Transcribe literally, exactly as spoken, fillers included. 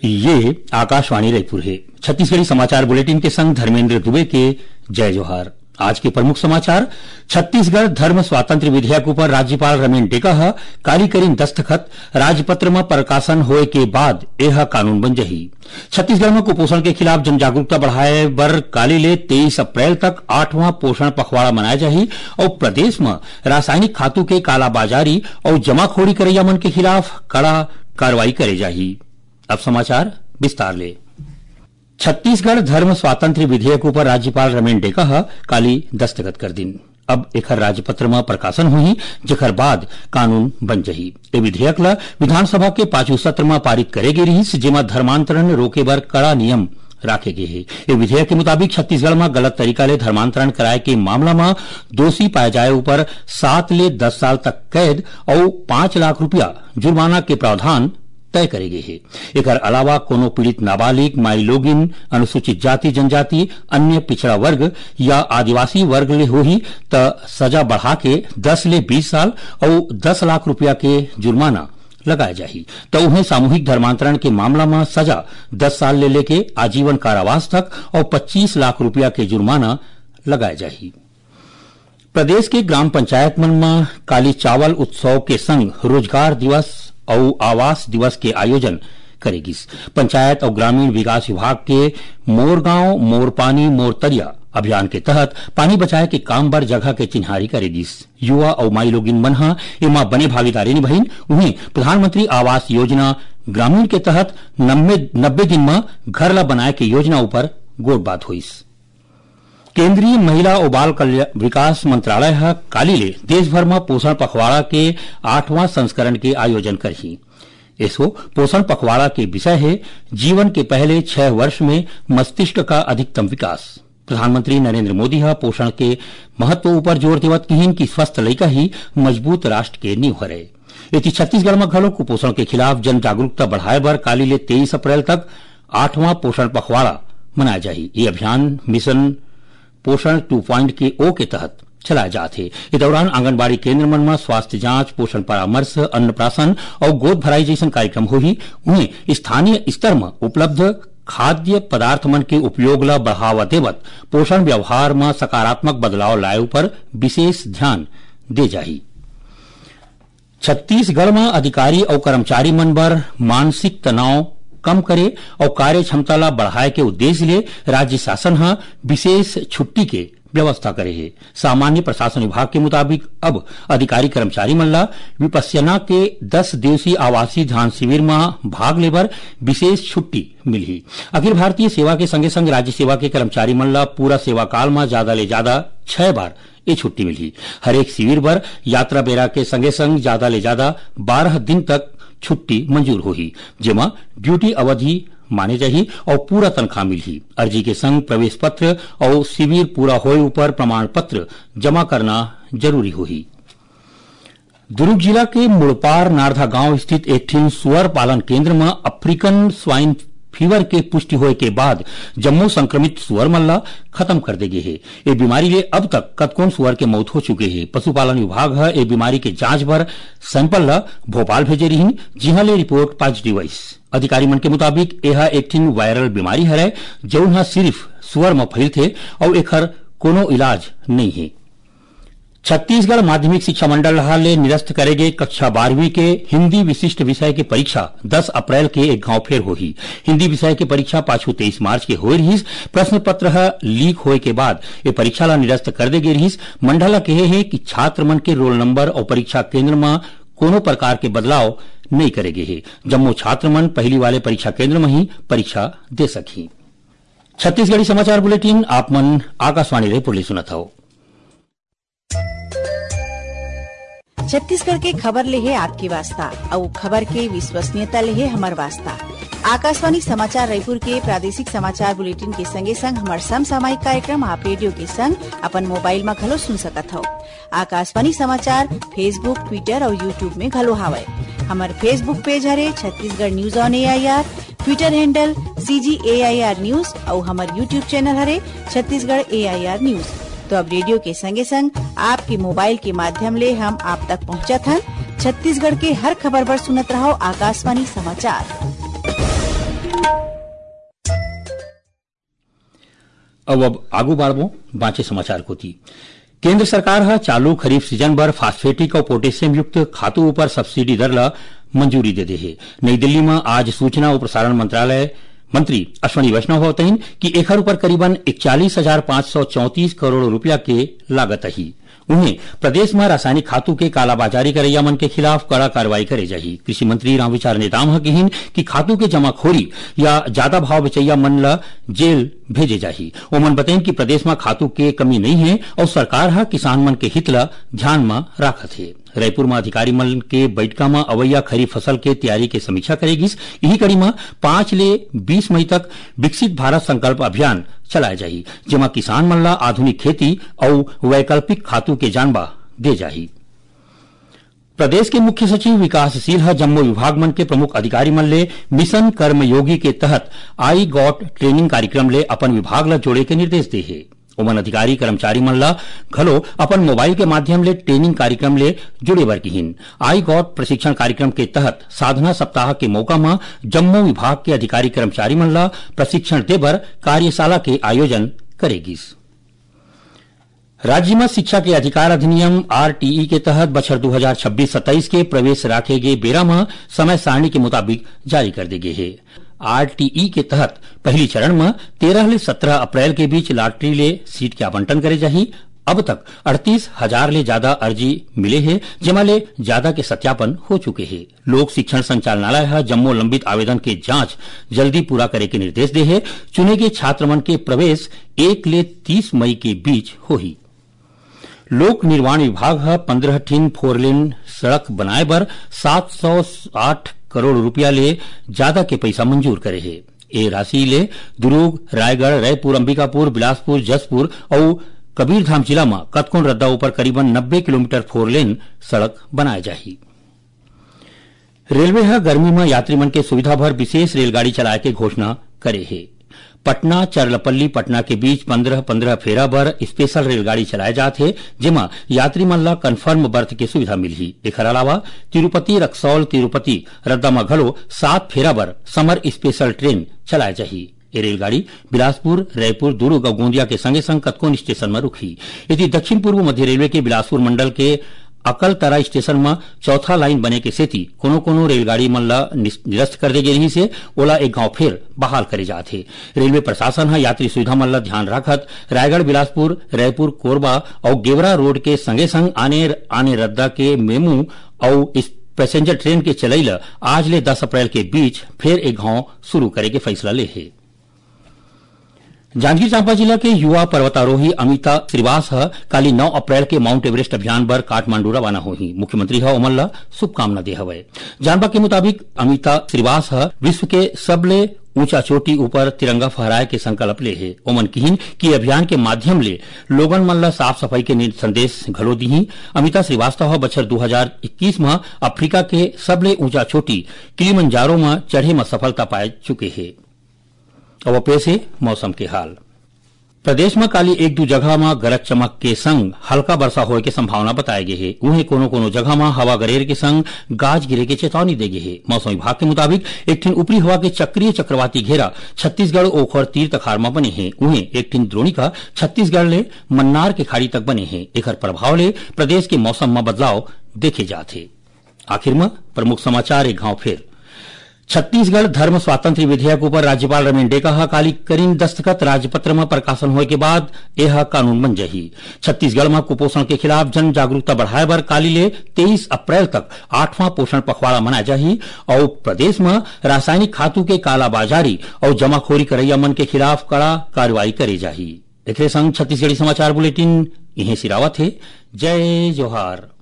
ये आकाशवाणी रायपुर है। छत्तीसगढ़ी समाचार बुलेटिन के संग धर्मेंद्र दुबे के जय जोहार। आज के प्रमुख समाचार। छत्तीसगढ़ धर्म स्वातंत्र विधेयक पर राज्यपाल रमेन टेका काली करीन दस्तखत, राजपत्र में प्रकाशन होए के बाद यह कानून बन जही। छत्तीसगढ़ में कुपोषण के खिलाफ जन जागरूकता बढ़ाए बर काली ले तेईस अप्रैल तक आठवां पोषण पखवाड़ा मनाया जाही और प्रदेश में रासायनिक खातू के कालाबाजारी और जमाखोरी करैया मन के खिलाफ कड़ा कार्रवाई करे जाही। अब समाचार विस्तार ले। छत्तीसगढ़ धर्म स्वातंत्र विधेयक पर राज्यपाल रमेन टेका काली दस्तखत कर दिन। अब एकर राजपत्र में प्रकाशन हुई, जेकर बाद कानून बन जही। ए विधेयक ला विधानसभा के पांचवें सत्र में पारित करे गे रही, जेमा धर्मांतरण रोके बर कड़ा नियम राखे गए हैं। ये विधेयक के मुताबिक छत्तीसगढ़ में गलत तरीका ले धर्मांतरण कराए के मामला में दोषी पाए जाए ऊपर सात ले दस साल तक कैद और पांच लाख रुपया जुर्माना के प्रावधान तय करे गए हैं। एकर अलावा कोनो पीड़ित नाबालिग, माई लोगिन, अनुसूचित जाति जनजाति, अन्य पिछड़ा वर्ग या आदिवासी वर्ग ले होही त सजा बढ़ा के दस ले बीस साल और दस लाख रुपया के जुर्माना लगाया जाही। तो उन्हें सामूहिक धर्मांतरण के मामला में सजा दस साल ले लेके आजीवन कारावास तक और पच्चीस लाख रुपया के जुर्माना लगाया जाही। प्रदेश के ग्राम पंचायत मन में काली चावल उत्सव के संग रोजगार दिवस और आवास दिवस के आयोजन करेगी। पंचायत और ग्रामीण विकास विभाग के मोर गांव मोर पानी मोर तरिया अभियान के तहत पानी बचाए के काम बर जगह के चिन्हारी करेगी। युवा और माई लोगिन मन हा एमा बने भागीदारी निभाइन। उन्हें प्रधानमंत्री आवास योजना ग्रामीण के तहत नब्बे दिन में घर ला बनाए के योजना ऊपर गोट बात हुई। केंद्रीय महिला और बाल कल्याण विकास मंत्रालय काली ले देश भर में पोषण पखवाड़ा के आठवां संस्करण के आयोजन करही। इसो पोषण पखवाड़ा के विषय है जीवन के पहले छह वर्ष में मस्तिष्क का अधिकतम विकास। प्रधानमंत्री नरेंद्र मोदी हा पोषण के महत्व ऊपर जोर देवत कहिन कि स्वस्थ लइका ही मजबूत राष्ट्र के नींव हरे। इति छत्तीसगढ़ में घलो कुपोषण के खिलाफ जन जागरूकता बढ़ाए बर काली ले तेईस अप्रैल तक आठवां पोषण पखवाड़ा मनाया जाही। ये अभियान मिशन पोषण टू पॉइंट के ओ के तहत चलाए जाते। इस दौरान आंगनबाड़ी केंद्र मन में स्वास्थ्य जांच, पोषण परामर्श, अन्नप्राशन और गोद भराई जैसन कार्यक्रम होही। उन्हें स्थानीय स्तर में उपलब्ध खाद्य पदार्थ मन के उपयोग ला बढ़ावा देवत पोषण व्यवहार में सकारात्मक बदलाव लाए पर विशेष ध्यान दे जाही। छत्तीसगढ़ में अधिकारी और कर्मचारी मन बर मानसिक तनाव कम करे और कार्य क्षमता ला बढ़ाए के उद्देश्य ले राज्य शासन हा विशेष छुट्टी के व्यवस्था करे है। सामान्य प्रशासन विभाग के मुताबिक अब अधिकारी कर्मचारी मन ला विपस्यना के दस दिवसीय आवासीय ध्यान शिविर में भाग लेबर विशेष छुट्टी मिली। अखिल भारतीय सेवा के संगे संग राज्य सेवा के कर्मचारी मन ला पूरा सेवा काल में ज्यादा ले ज्यादा छह बार ये छुट्टी मिली। हरेक शिविर पर यात्रा बेरा के संगे संग ज्यादा ले ज्यादा बारह दिन तक छुट्टी मंजूर होही, जेमा ड्यूटी अवधि माने जाही और पूरा तनख्वाह मिली। अर्जी के संग प्रवेश पत्र और शिविर पूरा होए ऊपर प्रमाण पत्र जमा करना जरूरी होही। दुर्ग जिला के मुड़पार नारधा गांव स्थित एक ठिन सुअर पालन केंद्र में अफ्रीकन स्वाइन फीवर के पुष्टि होए के बाद जम्मू संक्रमित सुअर मन ला खत्म कर दे गए है। ये बीमारी ले अब तक कतकोन सुअर के मौत हो चुके हैं। पशुपालन विभाग है ये बीमारी के जांच बर सैंपल ला भोपाल भेजे रही, जिहां ले रिपोर्ट पॉजिटिव आई। अधिकारी मन के मुताबिक यह एक ठिन वायरल बीमारी है जौन सिर्फ सुअर में फैल थे और एकर कोनो इलाज नहीं है। छत्तीसगढ़ माध्यमिक शिक्षा मंडल ले निरस्त करेगे कक्षा बारहवीं के हिंदी विशिष्ट विषय की परीक्षा दस अप्रैल के एक गांव फेर होही। हिंदी विषय की परीक्षा पाछू तेईस मार्च के होए रही। प्रश्न पत्र लीक होए के बाद ये परीक्षा ला निरस्त कर दे गई रही। मंडल कहे है कि छात्र मन के रोल नंबर और परीक्षा केंद्र में कोनो प्रकार के बदलाव नहीं करेगे है। जम्मू छात्र मन पहली वाले परीक्षा केंद्र में ही परीक्षा दे सकी। छत्तीसगढ़ी समाचार बुलेटिन आप मन आकाशवाणी रायपुर ले सुनत हो। छत्तीसगढ़ के खबर ले है आपकी वास्ता और खबर के विश्वसनीयता ले है हमार वास्ता। आकाशवाणी समाचार रायपुर के प्रादेशिक समाचार बुलेटिन के संगे संग हमार समसामयिक कार्यक्रम आप रेडियो के संग अपन मोबाइल में घलो सुन सकत हो। आकाशवाणी समाचार फेसबुक, ट्विटर और यूट्यूब में घलो हावय। हमार फेसबुक पेज हरे Chhattisgarh news on A I R, Twitter handle C G A I R news और हमार यूट्यूब चैनल हरे छत्तीसगढ़ ए आई आर न्यूज। तो अब रेडियो के संगे संग आपके मोबाइल के माध्यम ले हम आप तक पहुंचत हन। छत्तीसगढ़ के हर खबर पर सुनत रहो आकाशवाणी समाचार। अब अब आगू बाढ़बो बाँचे समाचार को थी। केंद्र सरकार हा चालू खरीफ सीजन बर फास्फेटिक और पोटेशियम युक्त खातू ऊपर सब्सिडी दर ला मंजूरी दे दे है। नई दिल्ली में आज सूचना और प्रसारण मंत्रालय मंत्री अश्वनी वैष्णव बताइन कि एखर ऊपर करीबन इकतालीस हजार पांच सौ चौंतीस करोड़ रुपया के लागत ही। उन्हें प्रदेश में रासायनिक खातू के कालाबाजारी करैया मन के खिलाफ कड़ा कार्रवाई करे जाही। कृषि मंत्री रामविचार नेताम कहिन कि खातू के जमाखोरी या ज्यादा भाव बेचैया मन ला जेल भेजे जाही। ओमन बताइन कि प्रदेश में खातू के कमी नहीं है और सरकार हा किसान मन के हित ला ध्यान में राखत है। रायपुर में अधिकारी मन के बैठका में अवैया खरीफ फसल के तैयारी के समीक्षा करेगिस। यही कड़ी में पांच ले बीस मई तक विकसित भारत संकल्प अभियान चलाए जाही, जेमा किसान मन ला आधुनिक खेती और वैकल्पिक खातू के जानबा दे जाही। प्रदेश के मुख्य सचिव विकासशील है जम्मू विभाग मन के प्रमुख अधिकारी मन ले मिशन कर्मयोगी के तहत आई गॉट ट्रेनिंग कार्यक्रम ले अपन विभाग ला जोड़े के निर्देश दे है। ओमन अधिकारी कर्मचारी मन ला घलो अपन मोबाइल के माध्यम ले ट्रेनिंग कार्यक्रम ले जुड़े बर किहिन। आई गॉट प्रशिक्षण कार्यक्रम के तहत साधना सप्ताह के मौका में जम्मू विभाग के अधिकारी कर्मचारी मन ला प्रशिक्षण देबर कार्यशाला के आयोजन करेगिस। राज्य में शिक्षा के अधिकार अधिनियम आरटीई के तहत बछर दो हजार छब्बीस सत्ताईस के प्रवेश राखे गए बेरा में समय सारणी के मुताबिक जारी कर दे गए है। आरटीई के तहत पहली चरण में तेरह ले सत्रह अप्रैल के बीच लॉटरी ले सीट के आवंटन करे जाही। अब तक अड़तीस हजार ले ज्यादा अर्जी मिले हैं, जेमा ले ज्यादा के सत्यापन हो चुके हैं। लोक शिक्षण संचालनालय है जम्मू लंबित आवेदन के जांच जल्दी पूरा करे के निर्देश दे है। चुने गए छात्र मन के प्रवेश एक ले तीस मई के बीच होही। लोक निर्माण विभाग है पंद्रह ठीन फोरलेन सड़क बनाए बर सात सौ आठ करोड़ रुपया ले ज्यादा के पैसा मंजूर करे है। ए राशि ले दुर्ग, रायगढ़, रायपुर, अंबिकापुर, बिलासपुर, जसपुर और कबीरधाम जिला में कतकोन रद्दा ऊपर करीबन नब्बे किलोमीटर फोरलेन सड़क बनाए जाही। रेलवे है गर्मी में यात्री मन के सुविधा भर विशेष रेलगाड़ी चलाए के घोषणा करे है। पटना चरलपल्ली पटना के बीच पंद्रह पंद्रह फेरा बर स्पेशल रेलगाड़ी चलाए जाते हैं, जेमा यात्री मन ला कन्फर्म बर्थ के सुविधा मिलही। एकर अलावा तिरुपति रक्सौल तिरुपति रद्दा में घलो सात फेरा बर समर स्पेशल ट्रेन चलाए जाही। ये रेलगाड़ी बिलासपुर, रायपुर, दुर्ग और गोंदिया के संगे संग कतकोन स्टेशन में रुकी। यदि दक्षिण पूर्व मध्य रेलवे के बिलासपुर मंडल के अकलतरा स्टेशन में चौथा लाइन बने के सेती कोनो कोनो रेलगाड़ी मन ला निरस्त कर दे गई रही से ओला एक गांव फिर बहाल करे जाते। रेलवे प्रशासन है यात्री सुविधा मन ला ध्यान रखत रायगढ़, बिलासपुर, रायपुर, कोरबा और गेवरा रोड के संगे संग आने आने रद्दा के मेमू और इस पैसेंजर ट्रेन के चलैला आज ले दस अप्रैल के बीच फिर एक गांव शुरू करे के फैसला ले है। जांजगीर चांपा जिला के युवा पर्वतारोही अमिता श्रीवास काली नौ अप्रैल के माउंट एवरेस्ट अभियान बर काठमांडू रवाना होही। मुख्यमंत्री ह ओमन ला शुभकामना दे हवे। जानबा के मुताबिक अमिता श्रीवास विश्व के सबले ऊंचा चोटी ऊपर तिरंगा फहराए के संकल्प ले है। ओमन किहिन कि अभियान के माध्यम ले लोगन मन ला साफ सफाई के संदेश घलो दीही। अमिता श्रीवास्तव बछर दो हजार इक्कीस में अफ्रीका के सबले ऊंचा चोटी किलिमंजारो में चढ़े में सफलता पाए चुके हैं। अब पेश है मौसम के हाल। प्रदेश में काली एक दो जगह में गरज चमक के संग हल्का वर्षा होए के संभावना बताए गए है। उन्हें कोनो कोनो जगह में हवा गरेर के संग गाज गिरे के चेतावनी दे गई है। मौसम विभाग के मुताबिक एक ठिन ऊपरी हवा के चक्रीय चक्रवाती घेरा छत्तीसगढ़ ओखर तीर तखार में बने हैं। उन्हें एक ठिन द्रोणिका छत्तीसगढ़ ले मन्नार के खाड़ी तक बने हैं। एकर प्रभाव ले प्रदेश के मौसम में बदलाव देखे जाते। आखिर में प्रमुख समाचार एक गांव फिर। छत्तीसगढ़ धर्म स्वातंत्र्य विधेयक ऊपर राज्यपाल रमेन डेका काली करीन दस्तखत राजपत्र में प्रकाशन होए के बाद यह कानून बन जाही। छत्तीसगढ़ में कुपोषण के खिलाफ जन जागरूकता बढ़ाए बर काली ले तेईस अप्रैल तक आठवां पोषण पखवाड़ा मनाया जाही और प्रदेश में रासायनिक खातू के कालाबाजारी और जमाखोरी करैया मन के खिलाफ कड़ा कार्रवाई करे जाही। एक संग छत्तीसगढ़ी समाचार बुलेटिन इन्हें सिरावत है। जय जोहार।